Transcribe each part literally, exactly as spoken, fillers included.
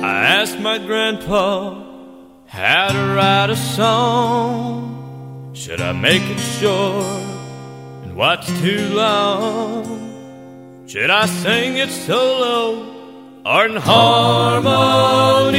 I asked my grandpa how to write a song. Should I make it short and what's too long? Should I sing it solo or in harmony?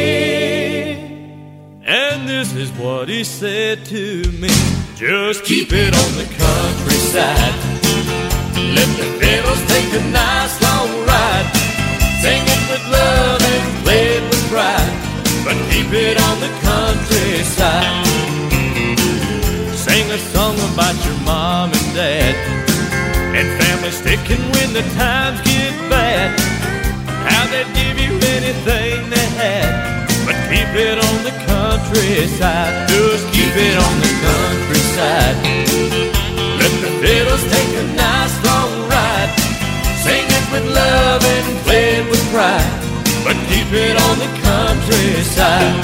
And this is what he said to me: just keep it on the countryside. Let the fiddles take a nice long ride. Sing it with love and play it with pride, but keep it on the countryside. Sing a song about your mom and dad, and family sticking when the times get bad. How they'd give you anything they had, but keep it on the countryside. Just keep it on the countryside. Let the fiddles take a nice long ride. Sing it with love and play it with pride, but keep it on the countryside.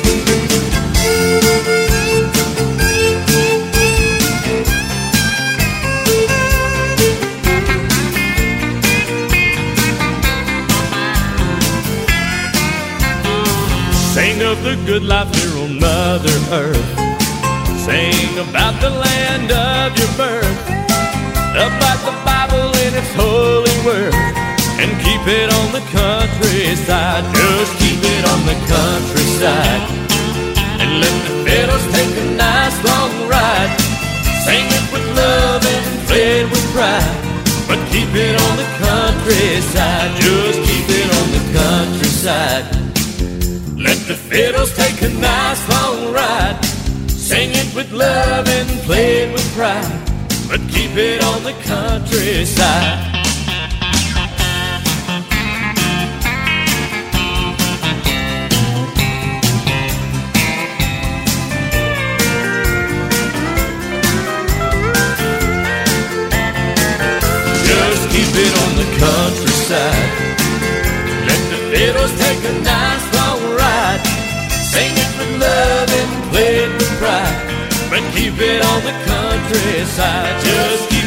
Sing of the good life here on Mother Earth. Sing about the land of your birth, about the Bible and its holy word, and keep it on the countryside. Just keep it on the countryside, and let the fiddles take a nice long ride. Sing it with love and play it with pride, but keep it on the countryside. Just keep it on the countryside. Let the fiddles take a nice long ride. Sing it with love and play it with pride, but keep it on the countryside. Just keep it on the countryside. Let the fiddles take a nice long ride. Sing it with love and play it with pride, but keep it on the countryside. Just keep